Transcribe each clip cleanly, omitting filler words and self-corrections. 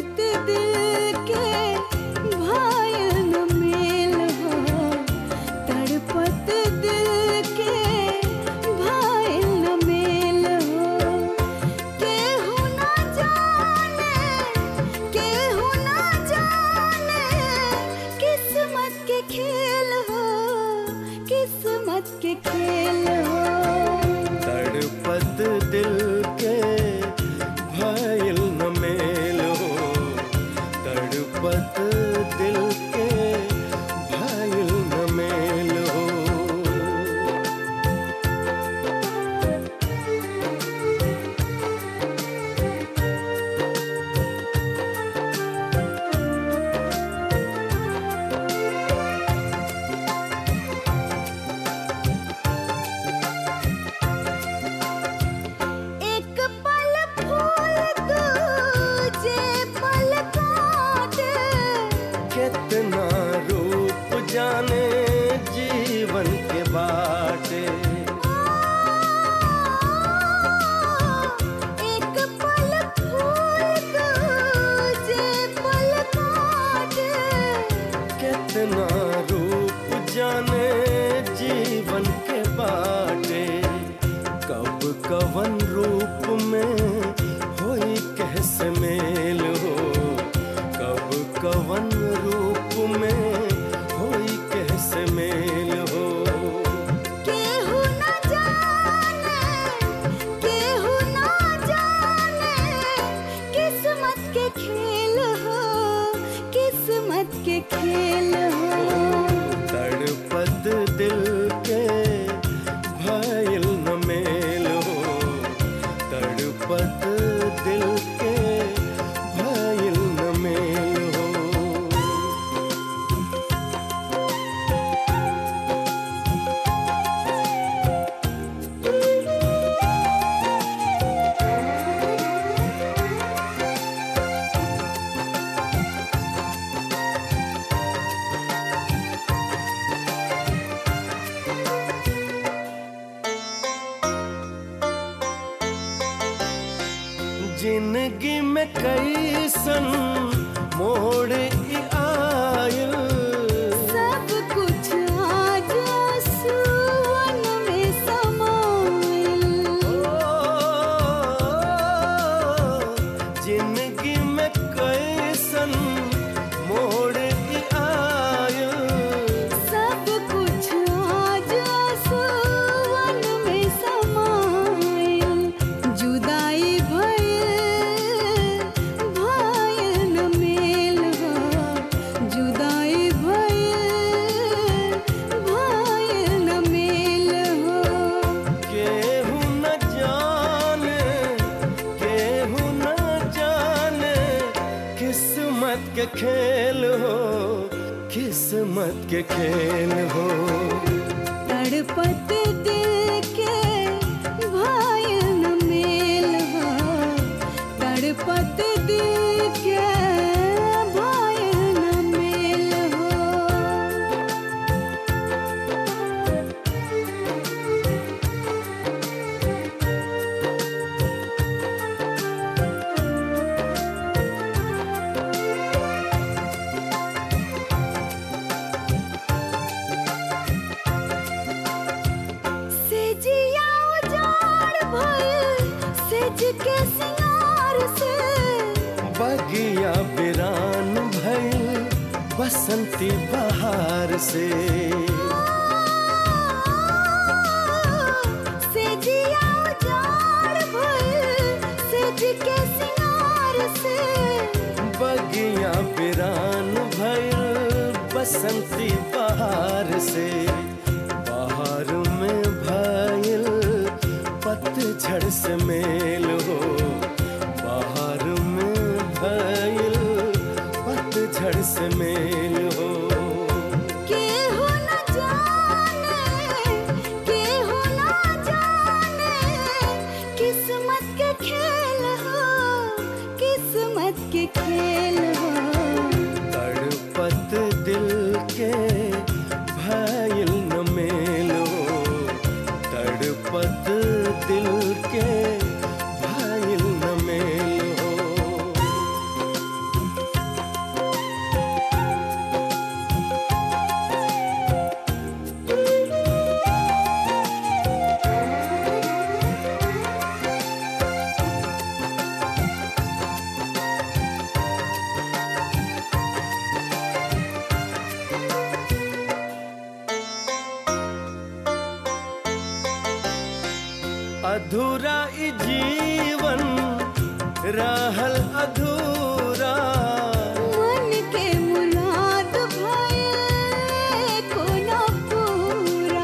तड़पत दिल के भायल न मेल हो, तड़पत दिल के भायल न मेल हो। केहू ना जाने, केहू ना जाने, किस्मत के खेल हो, किस्मत के खेल हो। तड़पत दिल के भायल न मेल हो, तड़पत दिल के भायल न मेल हो। एक पल फूल दूजे पल काट, कितना रूप जाने जीवन के बाटे। एक पल फूल दूजे पल काट, कितना रूप जाने जीवन के बाटे। कब कवन रूप में होई कैसे मेल हो, कब कवन रूप में होई कैसे मेल हो। केहू ना जाने, केहू ना जाने, किस्मत के खेल हो, किस्मत के खेल हो। तड़पत दिल के भायल न मेल हो, तड़पत दिल के भायल न मेल हो। जिंदगी में कैसन मोड़ ई आयल, सब कुछ आज आंसुअन में समाइल। जिंदगी में कैसन मोड़ ई आयल, सब कुछ आज आंसुअन में समाइल। जुदाई भइल भायल न मेल हो, जुदाई भइल भायल न मेल हो। केहू न जाने, केहू न जाने, किस्मत के खेल हो, किस्मत के खेल हो। तड़पत दिल के भायल न मेल हो, तड़पत दिल के भायल न मेल हो। सेजिया उजाड़ भइल सेज के सिंगार से, बगिया बिरान भइल बसंती बहार से। सेजिया उजाड़ भइल सेज के सिंगार से, बगिया बिरान भइल बसंती बहार से। बहार में भइल पतझड़ से मेल हो, बहार में भइल पतझड़ से मेल हो। केहू ना जाने, केहू ना जाने, किस्मत के खेल हो, किस्मत के खेल हो। तड़पत दिल के भायल न मेल हो, तड़पत दिल के भायल न मेल हो। अधूरा ई जीवन रहल अधूरा, मन के मुराद भये को न पूरा।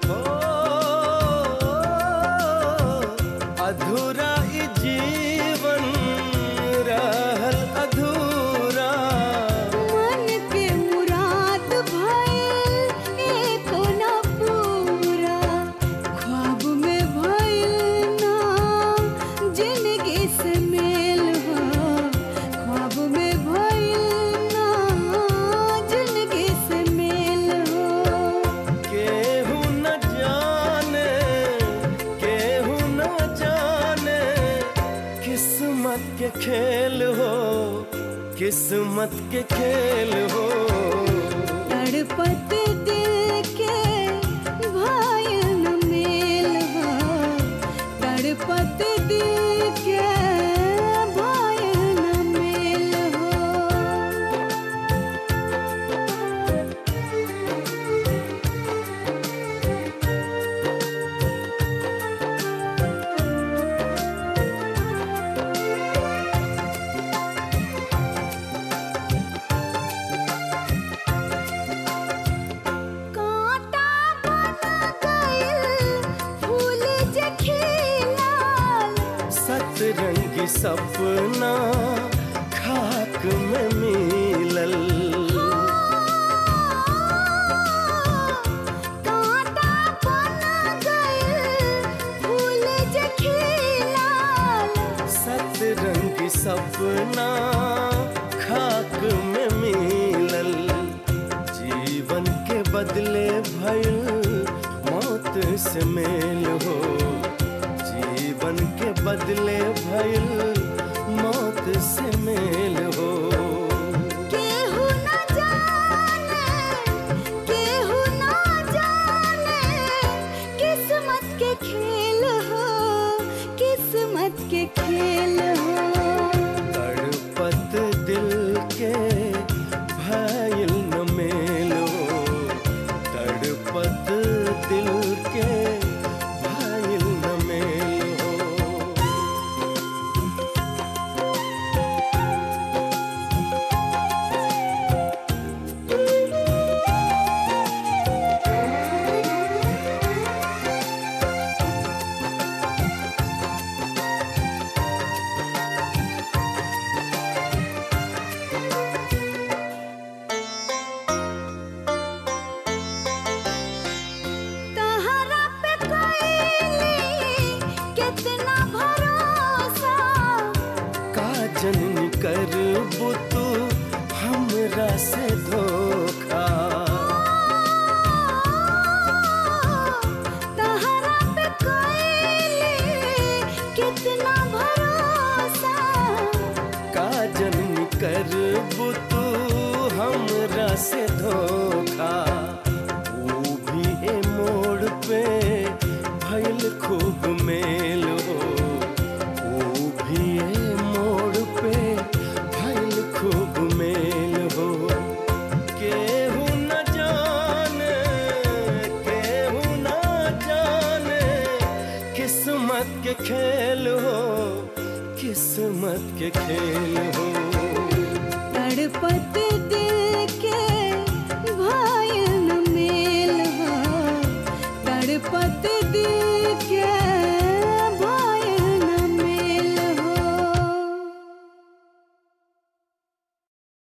अधूरा ई जीवन रहल अधूरा, मन के मुराद भये को न पूरा। ख्वाब में भइल ना जिंदगी से मेल हो, ख्वाब में भइल ना जिंदगी से मेल हो। केहू न जाने, केहू न जाने, किस्मत के खेल हो, किस्मत के खेल हो। तड़पत दिल के भइल न मेल हो, तड़पत दिल के भइल न मेल हो। कांटा बन गइल फूल जे खिलाल, सतरंगी सपना खाक में मिलल। कांटा बन गइल फूल जे खिलाल, सतरंगी सपना खाक में मिलल। जीवन के बदले भइल मौत से मेल हो, जीवन के बदले भइल मौत से मेल हो। केहू न जाने, केहू न जाने, किस्मत के खेल हो, किस्मत के खेल हो। तड़पत दिल के भइल न मेल हो, तड़पत दिल के भइल न मेल हो। तहरा पे कइली कितना भरोसा, का जननी करबू तू हमरा से धोखा। तहरा पे कइली कितना भरोसा। का जननी करबू तू हमरा से धोखा। वो भी ए मोड़ पे भइल खूब मेल हो, वो भी ए मोड़ पे भइल खूब मेल हो। केहू न जाने, केहू न जाने, किस्मत के खेल हो, किस्मत के खेल हो। तड़पत दिल